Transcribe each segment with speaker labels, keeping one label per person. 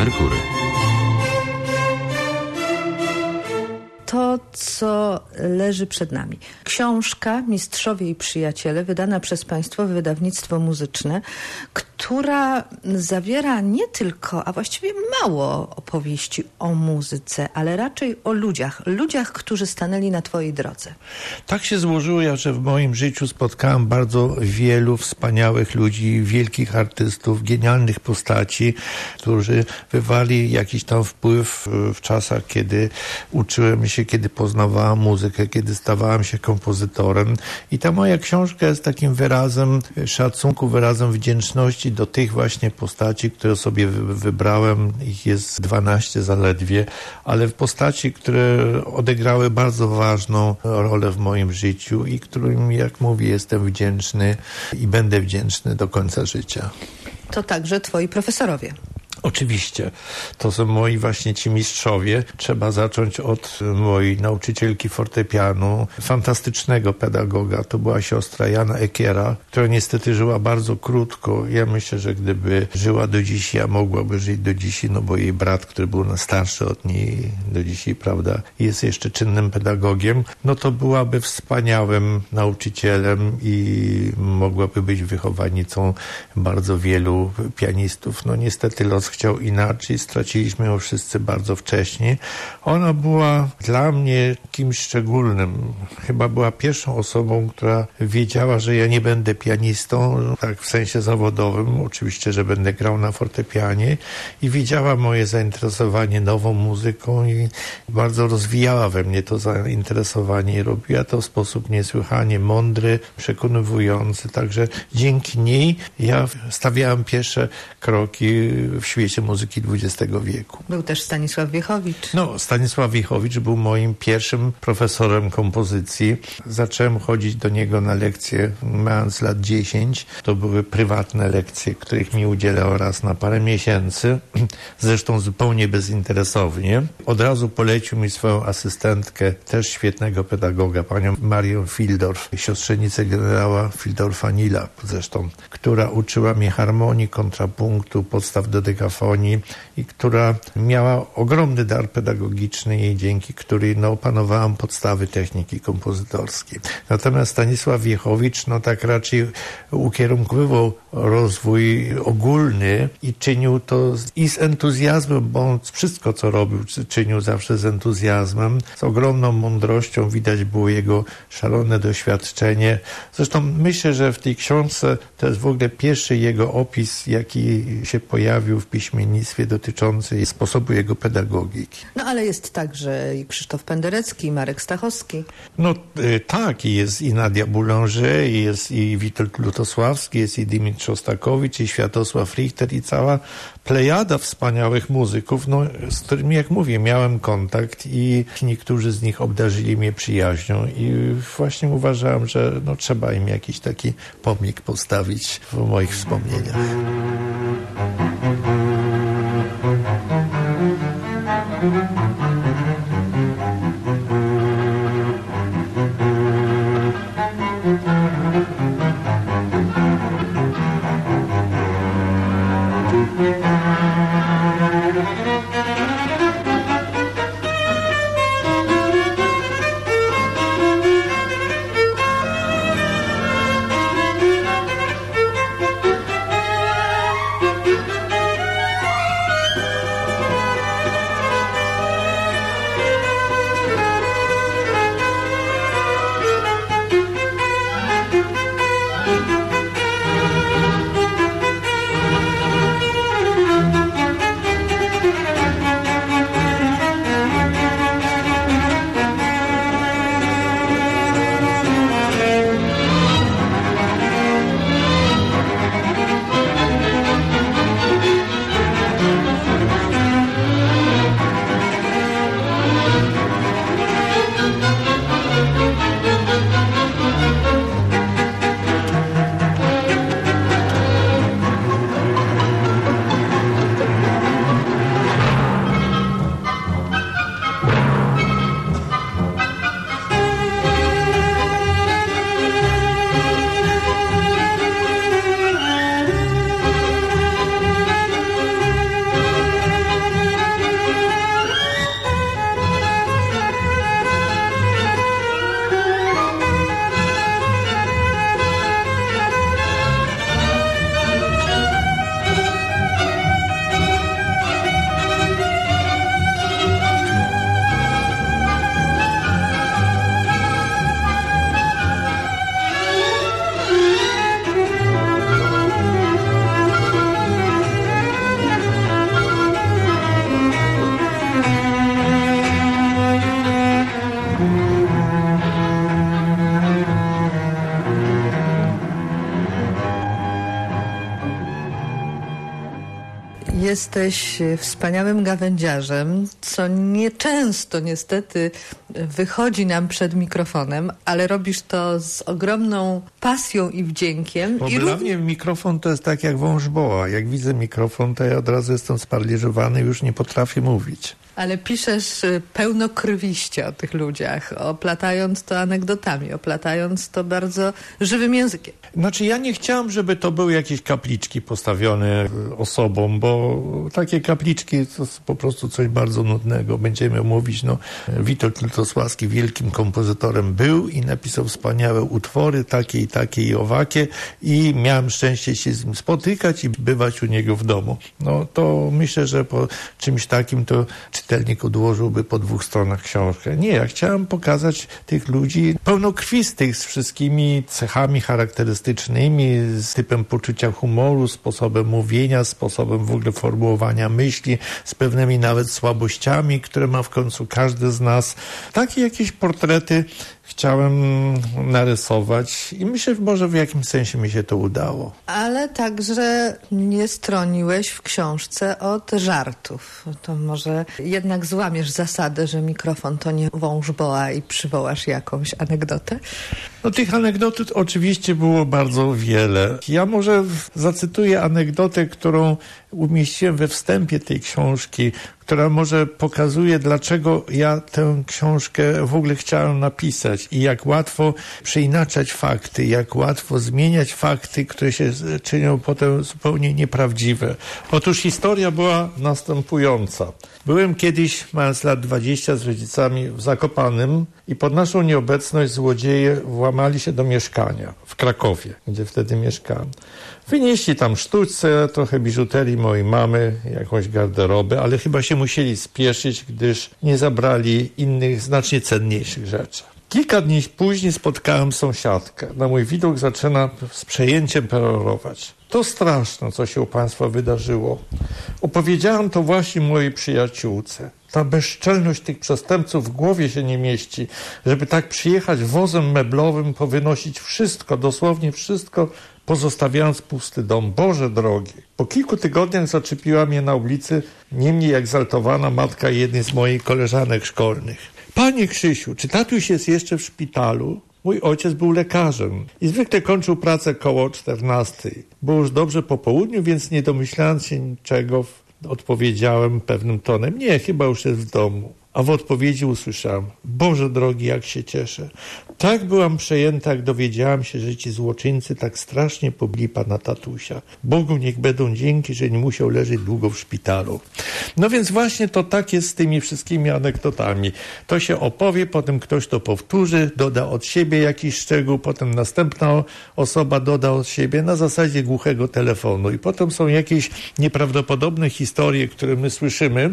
Speaker 1: Merkury.
Speaker 2: To, co leży przed nami. Książka Mistrzowie i Przyjaciele, wydana przez Państwowe Wydawnictwo Muzyczne, która zawiera nie tylko, a właściwie mało opowieści o muzyce, ale raczej o ludziach, którzy stanęli na Twojej drodze.
Speaker 3: Tak się złożyło, że w moim życiu spotkałem bardzo wielu wspaniałych ludzi, wielkich artystów, genialnych postaci, którzy wywali jakiś tam wpływ w czasach, kiedy uczyłem się, kiedy poznawałem muzykę, kiedy stawałem się kompozytorem. I ta moja książka jest takim wyrazem szacunku, wyrazem wdzięczności do tych właśnie postaci, które sobie wybrałem. Ich jest 12 zaledwie, ale postaci, które odegrały bardzo ważną rolę w moim życiu i którym, jak mówię, jestem wdzięczny i będę wdzięczny do końca życia.
Speaker 2: To także Twoi profesorowie.
Speaker 3: Oczywiście. To są moi właśnie ci mistrzowie. Trzeba zacząć od mojej nauczycielki fortepianu, fantastycznego pedagoga. To była siostra Jana Ekiera, która niestety żyła bardzo krótko. Ja myślę, że gdyby żyła do dziś, ja mogłaby żyć do dziś, no bo jej brat, który był starszy od niej do dzisiaj, prawda, jest jeszcze czynnym pedagogiem, no to byłaby wspaniałym nauczycielem i mogłaby być wychowanicą bardzo wielu pianistów. No niestety los chciał inaczej, straciliśmy ją wszyscy bardzo wcześnie. Ona była dla mnie kimś szczególnym. Chyba była pierwszą osobą, która wiedziała, że ja nie będę pianistą, tak w sensie zawodowym, oczywiście, że będę grał na fortepianie i widziała moje zainteresowanie nową muzyką i bardzo rozwijała we mnie to zainteresowanie i robiła to w sposób niesłychanie mądry, przekonywujący. Także dzięki niej ja stawiałem pierwsze kroki w świecie muzyki XX wieku.
Speaker 2: Był też Stanisław Wiechowicz.
Speaker 3: No, Stanisław Wiechowicz był moim pierwszym profesorem kompozycji. Zacząłem chodzić do niego na lekcje mając lat 10. To były prywatne lekcje, których mi udzielał raz na parę miesięcy. Zresztą zupełnie bezinteresownie. Od razu polecił mi swoją asystentkę, też świetnego pedagoga, panią Marię Fildorf, siostrzenicę generała Fildorfa-Nila zresztą, która uczyła mnie harmonii, kontrapunktu, podstaw do dekafonii i która miała ogromny dar pedagogiczny i dzięki której opanowałem podstawy techniki kompozytorskiej. Natomiast Stanisław Wiechowicz tak raczej ukierunkowywał rozwój ogólny i czynił to i z entuzjazmem, bo on wszystko co robił czynił zawsze z entuzjazmem, z ogromną mądrością. Widać było jego szalone doświadczenie. Zresztą myślę, że w tej książce to jest w ogóle pierwszy jego opis, jaki się pojawił w piśmiennictwie dotyczący sposobu jego pedagogiki.
Speaker 2: No ale jest także i Krzysztof Penderecki, i Marek Stachowski.
Speaker 3: No tak, jest i Nadia Boulanger, jest i Witold Lutosławski, jest i Dymitr Szostakowicz, i Światosław Richter, i cała plejada wspaniałych muzyków, z którymi, jak mówię, miałem kontakt i niektórzy z nich obdarzyli mnie przyjaźnią i właśnie uważałem, że trzeba im jakiś taki pomnik postawić w moich wspomnieniach.
Speaker 2: jesteś wspaniałym gawędziarzem, co nieczęsto niestety wychodzi nam przed mikrofonem, ale robisz to z ogromną pasją i wdziękiem.
Speaker 3: Bo dla mnie mikrofon to jest tak jak wąż boa. Jak widzę mikrofon, to ja od razu jestem sparaliżowany i już nie potrafię mówić.
Speaker 2: Ale piszesz pełnokrwiście o tych ludziach, oplatając to anegdotami, oplatając to bardzo żywym językiem.
Speaker 3: Znaczy ja nie chciałem, żeby to były jakieś kapliczki postawione osobom, bo takie kapliczki to jest po prostu coś bardzo nudnego. Będziemy mówić, Witold Lutosławski wielkim kompozytorem był i napisał wspaniałe utwory, takie i owakie i miałem szczęście się z nim spotykać i bywać u niego w domu. To myślę, że po czymś takim to czytelnik odłożyłby po 2 stronach książkę. Nie, ja chciałem pokazać tych ludzi pełnokrwistych z wszystkimi cechami charakterystycznymi, z typem poczucia humoru, sposobem mówienia, sposobem w ogóle formułowania myśli, z pewnymi nawet słabościami, które ma w końcu każdy z nas. Takie jakieś portrety chciałem narysować i myślę, że może w jakimś sensie mi się to udało.
Speaker 2: Ale także nie stroniłeś w książce od żartów. To może jednak złamiesz zasadę, że mikrofon to nie wąż boa i przywołasz jakąś anegdotę?
Speaker 3: Tych anegdot oczywiście było bardzo wiele. Ja może zacytuję anegdotę, którą umieściłem we wstępie tej książki, która może pokazuje, dlaczego ja tę książkę w ogóle chciałem napisać i jak łatwo przeinaczać fakty, jak łatwo zmieniać fakty, które się czynią potem zupełnie nieprawdziwe. Otóż historia była następująca. Byłem kiedyś, mając lat 20, z rodzicami w Zakopanem i pod naszą nieobecność złodzieje włamali się do mieszkania w Krakowie, gdzie wtedy mieszkałem. Wynieśli tam sztućce, trochę biżuterii mojej mamy, jakąś garderobę, ale chyba się musieli spieszyć, gdyż nie zabrali innych, znacznie cenniejszych rzeczy. Kilka dni później spotkałem sąsiadkę. Na mój widok zaczyna z przejęciem perorować. To straszne, co się u państwa wydarzyło. Opowiedziałem to właśnie mojej przyjaciółce. Ta bezczelność tych przestępców w głowie się nie mieści, żeby tak przyjechać wozem meblowym, powynosić wszystko, dosłownie wszystko, pozostawiając pusty dom. Boże drogi. Po kilku tygodniach zaczepiła mnie na ulicy niemniej egzaltowana matka jednej z moich koleżanek szkolnych. Panie Krzysiu, czy tatuś jest jeszcze w szpitalu? Mój ojciec był lekarzem i zwykle kończył pracę koło 14. Było już dobrze po południu, więc nie domyślając się niczego, odpowiedziałem pewnym tonem: nie, chyba już jest w domu. A w odpowiedzi usłyszałem: Boże drogi, jak się cieszę. Tak byłam przejęta, jak dowiedziałam się, że ci złoczyńcy tak strasznie pobili pana tatusia. Bogu niech będą dzięki, że nie musiał leżeć długo w szpitalu. Więc właśnie to tak jest z tymi wszystkimi anegdotami. To się opowie, potem ktoś to powtórzy, doda od siebie jakiś szczegół, potem następna osoba doda od siebie na zasadzie głuchego telefonu. I potem są jakieś nieprawdopodobne historie, które my słyszymy.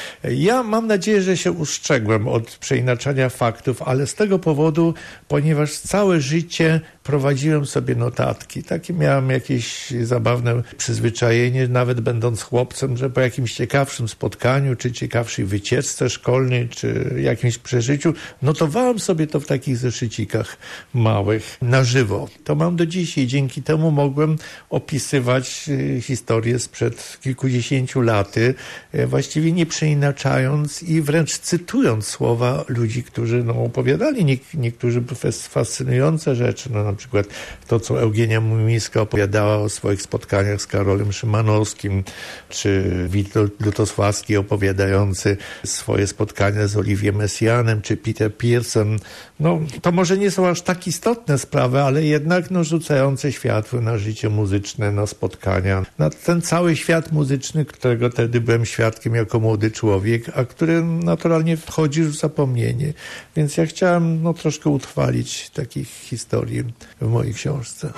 Speaker 3: Ja mam nadzieję, że się ustrzegłem od przeinaczania faktów, ale z tego powodu, ponieważ całe życie prowadziłem sobie notatki. Takie miałem jakieś zabawne przyzwyczajenie, nawet będąc chłopcem, że po jakimś ciekawszym spotkaniu, czy ciekawszej wycieczce szkolnej, czy jakimś przeżyciu, notowałem sobie to w takich zeszycikach małych, na żywo. To mam do dziś i dzięki temu mogłem opisywać historię sprzed kilkudziesięciu laty, właściwie nie przeinaczając i wręcz cytując słowa ludzi, którzy opowiadali niektórzy fascynujące rzeczy, na przykład to, co Eugenia Mumińska opowiadała o swoich spotkaniach z Karolem Szymanowskim, czy Witold Lutosławski opowiadający swoje spotkania z Olivier Messianem, czy Peter Pearson. To może nie są aż tak istotne sprawy, ale jednak rzucające światło na życie muzyczne, na spotkania, na ten cały świat muzyczny, którego wtedy byłem świadkiem jako młody człowiek, a który naturalnie wchodzi już w zapomnienie. Więc ja chciałem troszkę utrwalić takich historii w mojej książce.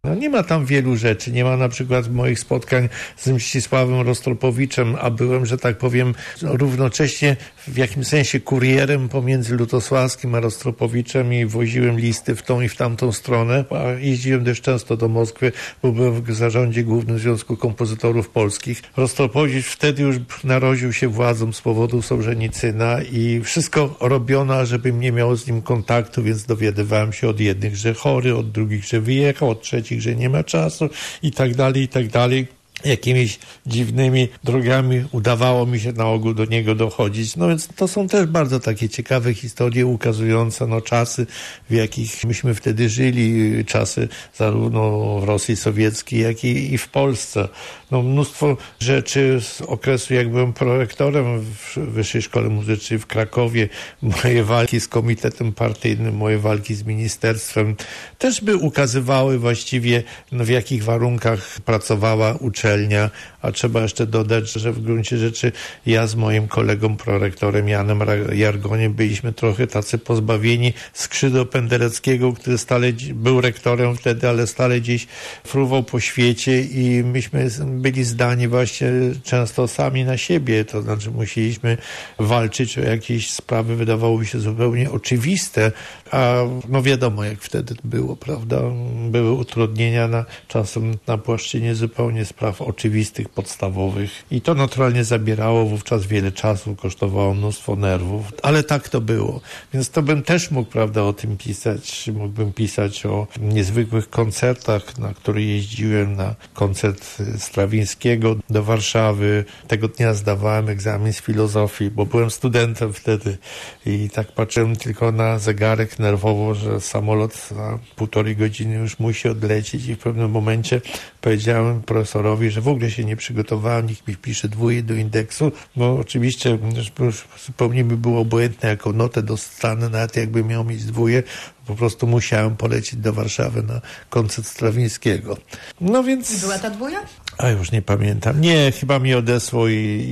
Speaker 3: No nie ma tam wielu rzeczy. Nie ma na przykład moich spotkań z Mścisławem Rostropowiczem, a byłem, że tak powiem, równocześnie w jakimś sensie kurierem pomiędzy Lutosławskim a Rostropowiczem i woziłem listy w tą i w tamtą stronę, a jeździłem dość często do Moskwy, bo byłem w zarządzie Głównym Związku Kompozytorów Polskich. Rostropowicz wtedy już narodził się władzą z powodu Sołżenicyna i wszystko robiono, żebym nie miał z nim kontaktu, więc dowiadywałem się od jednych, że chory, od drugich, że wyjechał, od trzecich, że nie ma czasu i tak dalej, i tak dalej. Jakimiś dziwnymi drogami udawało mi się na ogół do niego dochodzić. No więc to są też bardzo takie ciekawe historie ukazujące czasy, w jakich myśmy wtedy żyli, czasy zarówno w Rosji Sowieckiej, jak i w Polsce. No mnóstwo rzeczy z okresu, jak byłem prorektorem w Wyższej Szkole Muzycznej w Krakowie, moje walki z komitetem partyjnym, moje walki z ministerstwem też by ukazywały właściwie w jakich warunkach pracowała uczelnia, a trzeba jeszcze dodać, że w gruncie rzeczy ja z moim kolegą prorektorem Janem Jargoniem byliśmy trochę tacy pozbawieni skrzydeł Pendereckiego, który stale był rektorem wtedy, ale stale gdzieś fruwał po świecie i myśmy byli zdani właśnie często sami na siebie, to znaczy musieliśmy walczyć o jakieś sprawy, wydawało się zupełnie oczywiste, a no wiadomo jak wtedy było, prawda? Były utrudnienia czasem na płaszczyźnie zupełnie spraw oczywistych, podstawowych i to naturalnie zabierało wówczas wiele czasu, kosztowało mnóstwo nerwów, ale tak to było. Więc to bym też mógł, prawda, o tym pisać. Mógłbym pisać o niezwykłych koncertach, na które jeździłem, na koncert Strawińskiego do Warszawy. Tego dnia zdawałem egzamin z filozofii, bo byłem studentem wtedy i tak patrzyłem tylko na zegarek nerwowo, że samolot za 1,5 godziny już musi odlecieć i w pewnym momencie powiedziałem profesorowi, że w ogóle się nie przygotowałem, niech mi wpisze 2 do indeksu, bo oczywiście już zupełnie mi było obojętne, jaką notę dostanę, nawet jakby miał mieć 2, po prostu musiałem polecieć do Warszawy na koncert Strawińskiego. No więc...
Speaker 2: Była ta 2?
Speaker 3: A już nie pamiętam. Nie, chyba mi odesłał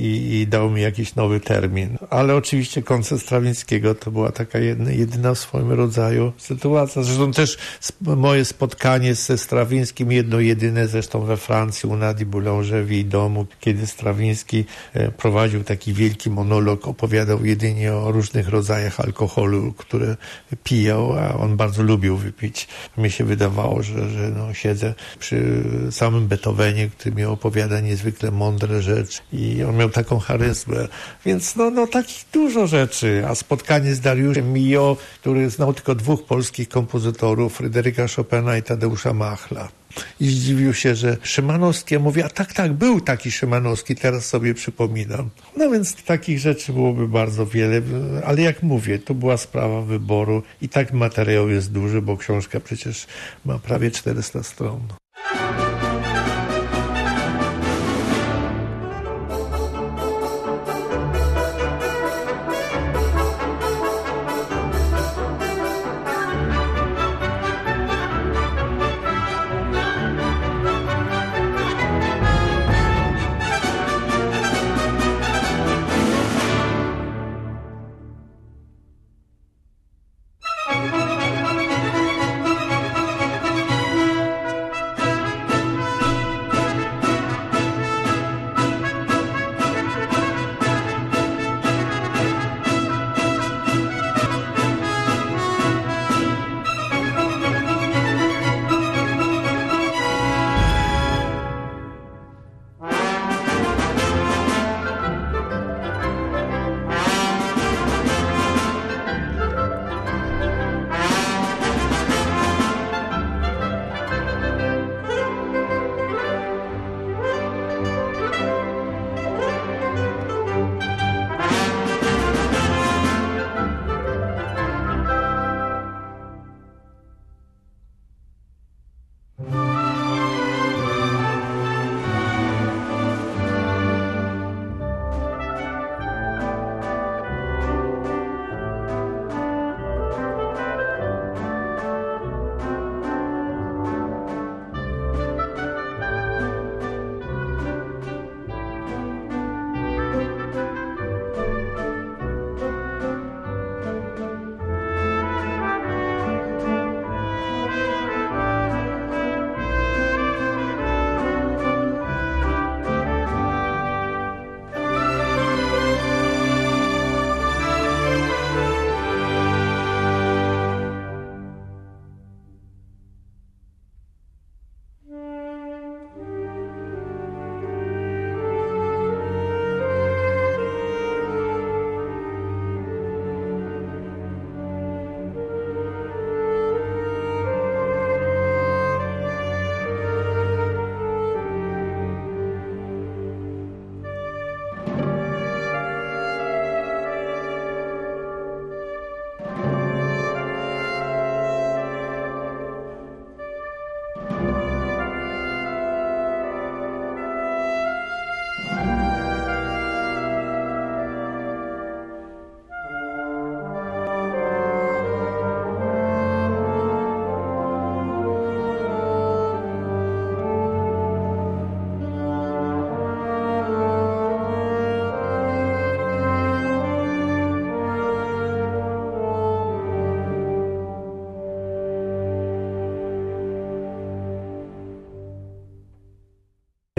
Speaker 3: i dał mi jakiś nowy termin. Ale oczywiście koncert Strawińskiego to była taka jedyna w swoim rodzaju sytuacja. Zresztą też moje spotkanie ze Strawińskim, jedno jedyne zresztą we Francji u Nadii Boulanger w jej domu, kiedy Strawiński prowadził taki wielki monolog, opowiadał jedynie o różnych rodzajach alkoholu, które pijał, a on bardzo lubił wypić. Mi się wydawało, że siedzę przy samym Beethovenie, który mi opowiada niezwykle mądre rzeczy i on miał taką charyzmę. Więc takich dużo rzeczy. A spotkanie z Dariuszem Milhaud, który znał tylko 2 polskich kompozytorów, Fryderyka Chopina i Tadeusza Machla. I zdziwił się, że Szymanowski, ja mówię, a tak, był taki Szymanowski, teraz sobie przypominam. No więc takich rzeczy byłoby bardzo wiele, ale jak mówię, to była sprawa wyboru i tak materiał jest duży, bo książka przecież ma prawie 400 stron.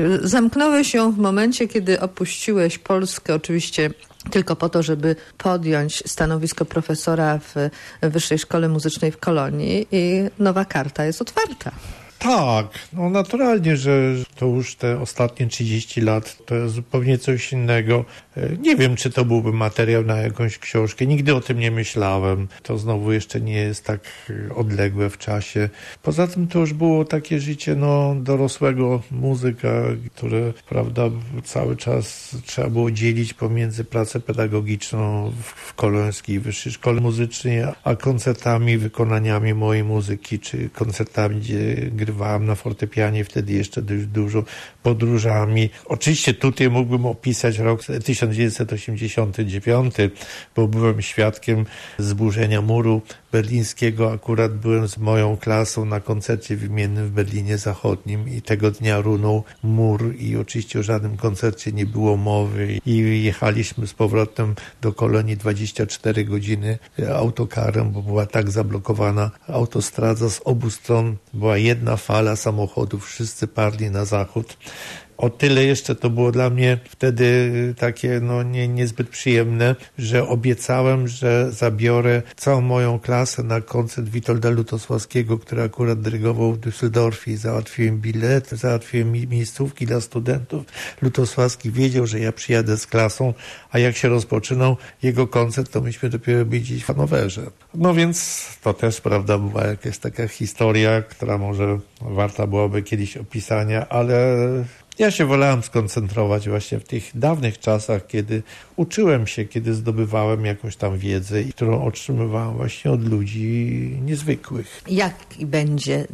Speaker 2: Zamknąłeś ją w momencie, kiedy opuściłeś Polskę, oczywiście tylko po to, żeby podjąć stanowisko profesora w Wyższej Szkole Muzycznej w Kolonii i nowa karta jest otwarta.
Speaker 3: Tak, no naturalnie, że to już te ostatnie 30 lat to jest zupełnie coś innego. Nie wiem, czy to byłby materiał na jakąś książkę. Nigdy o tym nie myślałem. To znowu jeszcze nie jest tak odległe w czasie. Poza tym to już było takie życie dorosłego muzyka, które, prawda, cały czas trzeba było dzielić pomiędzy pracę pedagogiczną w Kolońskiej Wyższej Szkole Muzycznej, a koncertami, wykonaniami mojej muzyki, czy koncertami, gdzie grywałem na fortepianie, wtedy jeszcze dość dużo, podróżami. Oczywiście tutaj mógłbym opisać rok 1989, bo byłem świadkiem zburzenia muru berlińskiego. Akurat byłem z moją klasą na koncercie wymiennym w Berlinie Zachodnim i tego dnia runął mur i oczywiście o żadnym koncercie nie było mowy i jechaliśmy z powrotem do Kolonii 24 godziny autokarem, bo była tak zablokowana autostrada z obu stron. Była jedna fala samochodów, wszyscy parli na zachód. O tyle jeszcze to było dla mnie wtedy takie niezbyt przyjemne, że obiecałem, że zabiorę całą moją klasę na koncert Witolda Lutosławskiego, który akurat dyrygował w Düsseldorfie. Załatwiłem bilet, załatwiłem miejscówki dla studentów. Lutosławski wiedział, że ja przyjadę z klasą, a jak się rozpoczynał jego koncert, to myśmy dopiero byli gdzieś w Hanowerze. No więc to też, prawda, była jakaś taka historia, która może warta byłaby kiedyś opisania, ale ja się wolałem skoncentrować właśnie w tych dawnych czasach, kiedy uczyłem się, kiedy zdobywałem jakąś tam wiedzę, którą otrzymywałem właśnie od ludzi niezwykłych.
Speaker 2: Jaki będzie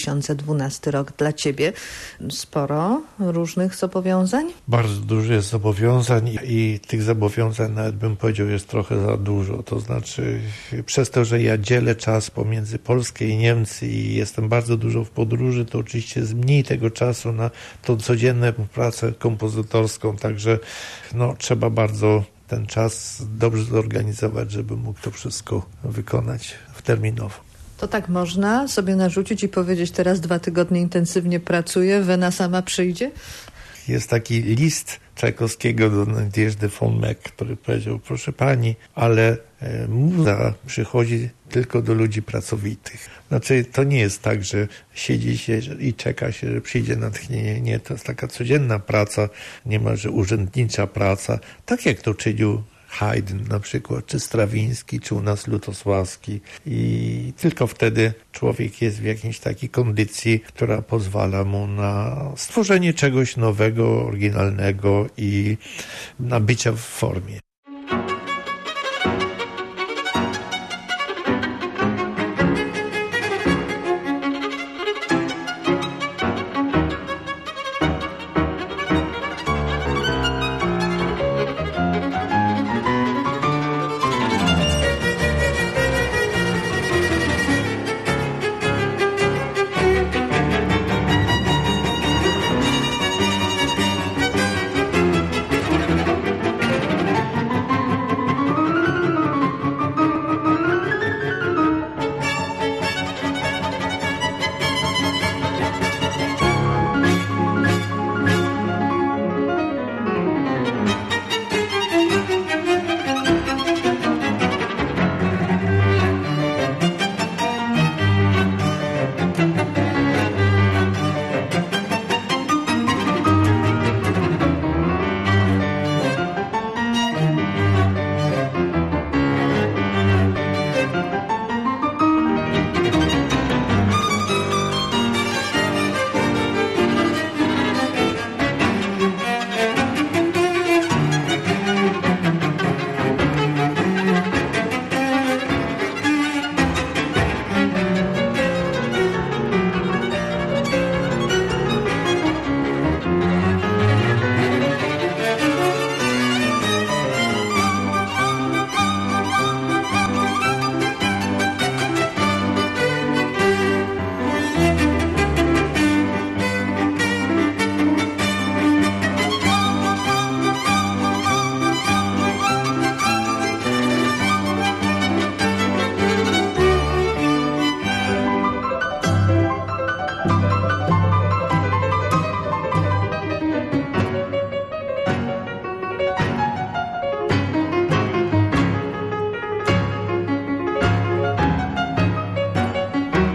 Speaker 2: 2012 rok dla Ciebie? Sporo różnych zobowiązań?
Speaker 3: Bardzo dużo jest zobowiązań i tych zobowiązań nawet bym powiedział jest trochę za dużo. To znaczy przez to, że ja dzielę czas pomiędzy Polskę i Niemcy i jestem bardzo dużo w podróży, to oczywiście jest mniej tego czasu na tą codzienną pracę kompozytorską, także trzeba bardzo ten czas dobrze zorganizować, żeby mógł to wszystko wykonać terminowo.
Speaker 2: To tak można sobie narzucić i powiedzieć, teraz 2 tygodnie intensywnie pracuję, Wena sama przyjdzie?
Speaker 3: Jest taki list Czajkowskiego do Nadjeżdy von Meck, który powiedział, proszę pani, ale muza przychodzi tylko do ludzi pracowitych. Znaczy, to nie jest tak, że siedzi się i czeka się, że przyjdzie natchnienie. Nie, to jest taka codzienna praca, niemalże urzędnicza praca, tak jak to czynił Haydn na przykład, czy Strawiński, czy u nas Lutosławski i tylko wtedy człowiek jest w jakiejś takiej kondycji, która pozwala mu na stworzenie czegoś nowego, oryginalnego i na bycia w formie.